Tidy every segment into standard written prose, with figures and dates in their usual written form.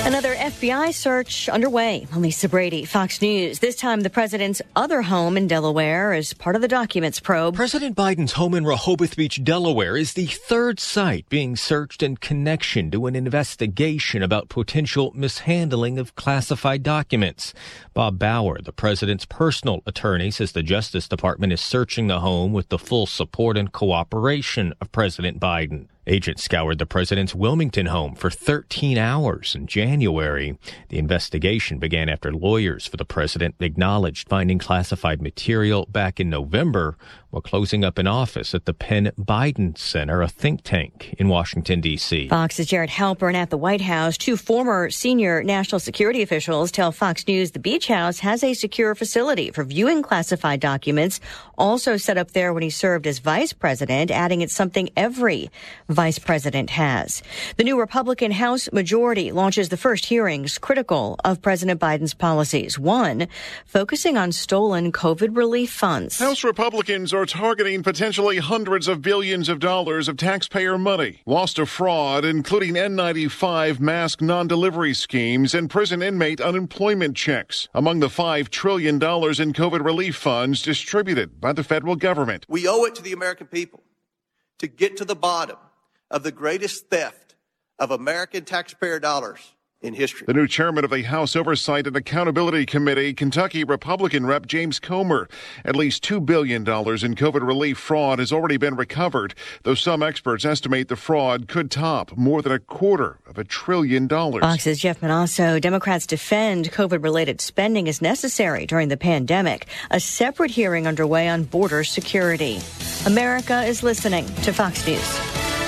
Another FBI search underway. Lisa Brady, Fox News. This time, the president's other home in Delaware is part of the documents probe. President Biden's home in Rehoboth Beach, Delaware, is the third site being searched in connection to an investigation about potential mishandling of classified documents. Bob Bauer, the president's personal attorney, says the Justice Department is searching the home with the full support and cooperation of President Biden. Agents scoured the president's Wilmington home for 13 hours in January. The investigation began after lawyers for the president acknowledged finding classified material back in November while closing up an office at the Penn Biden Center, a think tank in Washington, D.C. Fox's Jared Halpern at the White House. Two former senior national security officials tell Fox News the Beach House has a secure facility for viewing classified documents, also set up there when he served as vice president, adding it's something every vice president has. The new Republican House majority launches the first hearings critical of President Biden's policies. One, focusing on stolen COVID relief funds. House Republicans are targeting potentially hundreds of billions of dollars of taxpayer money lost to fraud, including N95 mask non-delivery schemes and prison inmate unemployment checks, among the $5 trillion in COVID relief funds distributed by the federal government. We owe it to the American people to get to the bottom of the greatest theft of American taxpayer dollars in history. The new chairman of the House Oversight and Accountability Committee, Kentucky Republican Rep. James Comer. At least $2 billion in COVID relief fraud has already been recovered, though some experts estimate the fraud could top more than $250 billion. Fox's Jeff Manasso. Democrats defend COVID-related spending as necessary during the pandemic. A separate hearing underway on border security. America is listening to Fox News.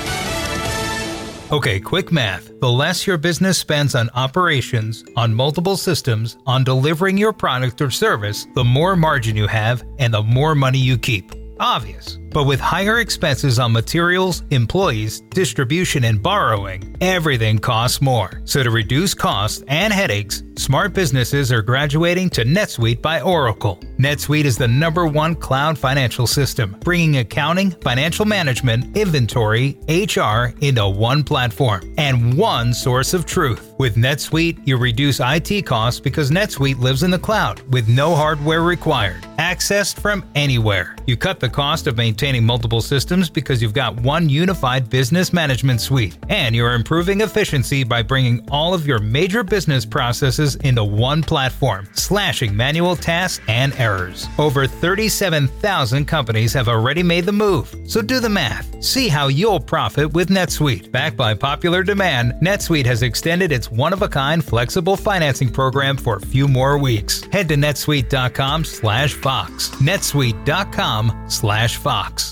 Okay, quick math. The less your business spends on operations, on multiple systems, on delivering your product or service, the more margin you have and the more money you keep. Obvious. But with higher expenses on materials, employees, distribution, and borrowing, everything costs more. So to reduce costs and headaches, smart businesses are graduating to NetSuite by Oracle. NetSuite is the #1 cloud financial system, bringing accounting, financial management, inventory, HR into one platform and one source of truth. With NetSuite, you reduce IT costs because NetSuite lives in the cloud with no hardware required, accessed from anywhere. You cut the cost of maintaining multiple systems because you've got one unified business management suite, and you're improving efficiency by bringing all of your major business processes into one platform, slashing manual tasks and errors. Over 37,000 companies have already made the move, so do the math. See how you'll profit with NetSuite. Backed by popular demand, NetSuite has extended its one-of-a-kind flexible financing program for a few more weeks. Head to netsuite.com/Fox. netsuite.com/Fox.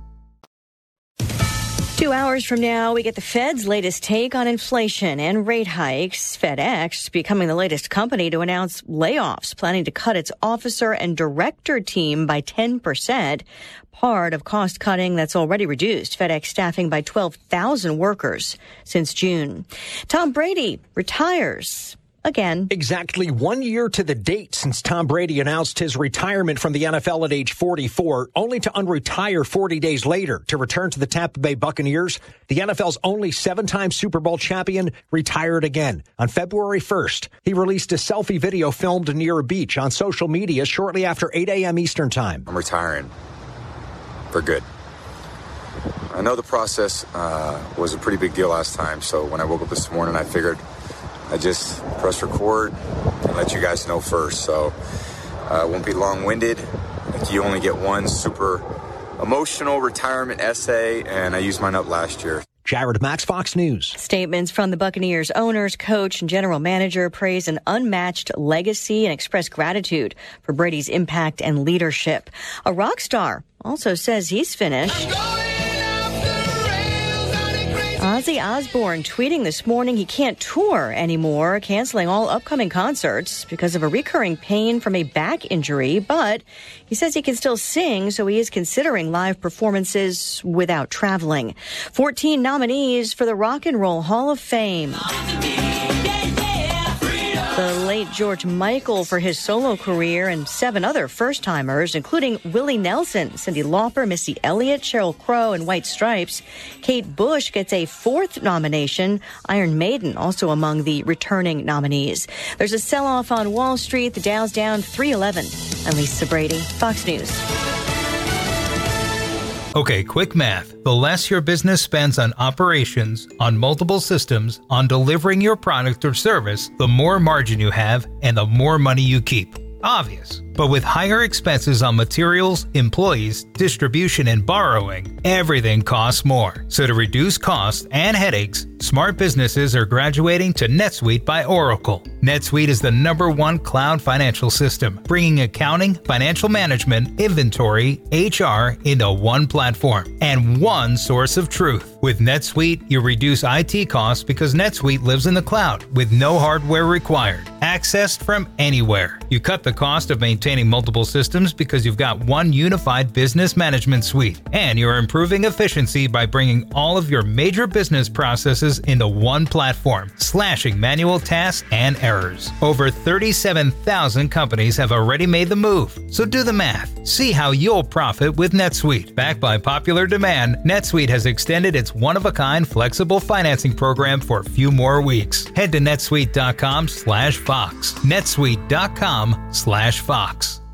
2 hours from now, we get the Fed's latest take on inflation and rate hikes. FedEx becoming the latest company to announce layoffs, planning to cut its officer and director team by 10%, part of cost cutting that's already reduced FedEx staffing by 12,000 workers since June. Tom Brady retires again. Exactly 1 year to the date since Tom Brady announced his retirement from the NFL at age 44, only to unretire 40 days later to return to the Tampa Bay Buccaneers. The NFL's only 7-time Super Bowl champion retired again. On February 1st, he released a selfie video filmed near a beach on social media shortly after 8 a.m. Eastern Time. I'm retiring for good. I know the process was a pretty big deal last time, so when I woke up this morning, I figured I just press record and let you guys know first. So it won't be long-winded. You only get one super emotional retirement essay, and I used mine up last year. Jared Max, Fox News. Statements from the Buccaneers owners, coach, and general manager praise an unmatched legacy and express gratitude for Brady's impact and leadership. A rock star also says he's finished. Ozzy Osbourne tweeting this morning he can't tour anymore, canceling all upcoming concerts because of a recurring pain from a back injury, but he says he can still sing, so he is considering live performances without traveling. 14 nominees for the Rock and Roll Hall of Fame. The late George Michael for his solo career and 7 other first-timers, including Willie Nelson, Cyndi Lauper, Missy Elliott, Sheryl Crow, and White Stripes. Kate Bush gets a 4th nomination. Iron Maiden also among the returning nominees. There's a sell-off on Wall Street. The Dow's down 311. I'm Lisa Brady, Fox News. Okay, quick math. The less your business spends on operations, on multiple systems, on delivering your product or service, the more margin you have and the more money you keep. Obvious. But with higher expenses on materials, employees, distribution, and borrowing, everything costs more. So to reduce costs and headaches, smart businesses are graduating to NetSuite by Oracle. NetSuite is the #1 cloud financial system, bringing accounting, financial management, inventory, HR into one platform and one source of truth. With NetSuite, you reduce IT costs because NetSuite lives in the cloud with no hardware required, accessed from anywhere. You cut the cost of maintaining multiple systems because you've got one unified business management suite, and you're improving efficiency by bringing all of your major business processes into one platform, slashing manual tasks and errors. Over 37,000 companies have already made the move, so do the math. See how you'll profit with NetSuite. Backed by popular demand, NetSuite has extended its one-of-a-kind flexible financing program for a few more weeks. Head to netsuite.com/Fox. netsuite.com/Fox.